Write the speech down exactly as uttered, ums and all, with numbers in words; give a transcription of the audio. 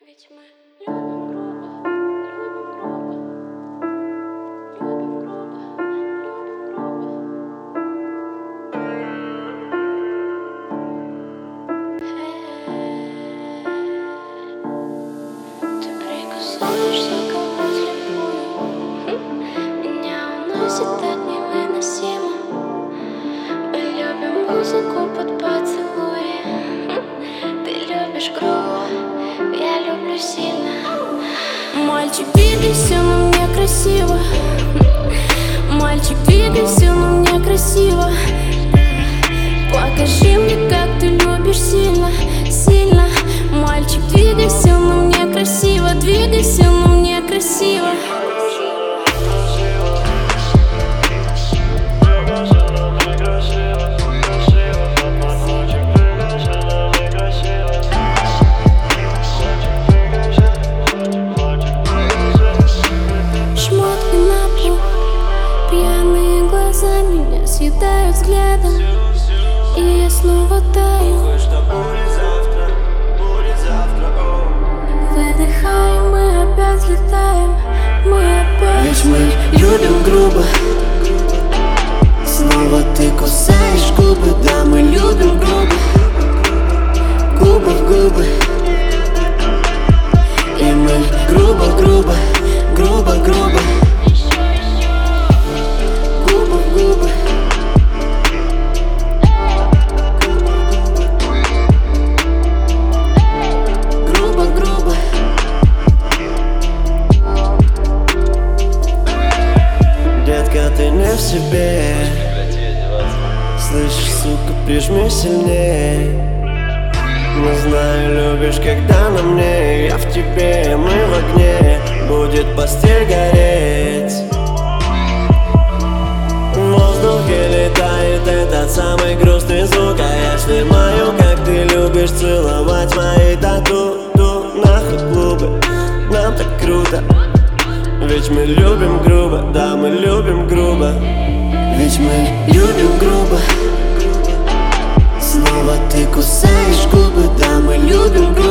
Ведь мы любим грубо, любим грубо, любим грубо, любим грубо. Ты прикасаешься ко мне слепую, меня уносит так невыносимо. Мы любим музыку под поцелуи. Ты любишь грубо, я люблю сильно. Мальчик, двигайся, но мне красиво. Мальчик, двигайся, но мне красиво. Покажи мне, как ты любишь сильно, сильно. Мальчик, двигайся, но мне красиво. Двигайся, но мне красиво. Меня съедают взглядом, и я снова таю. Выдыхаем, мы опять летаем, мы опять. Ведь мы любим грубо. Снова ты кусаешь губы. Да, мы любим грубо. Губы в губы. И мы грубо-грубо, грубо-грубо. Ты не в себе. Слышишь, сука, прижми сильней. Не знаю, любишь, когда на мне. Я в тебе, мы в огне. Будет постель гореть. В воздухе летает этот самый грустный звук. А я снимаю, как ты любишь целовать мои тату. Нахуй клубы, нам так круто. Ведь мы любим грубо, да, мы любим грубо. Ведь мы любим грубо. Снова ты кусаешь губы, да, мы любим грубо.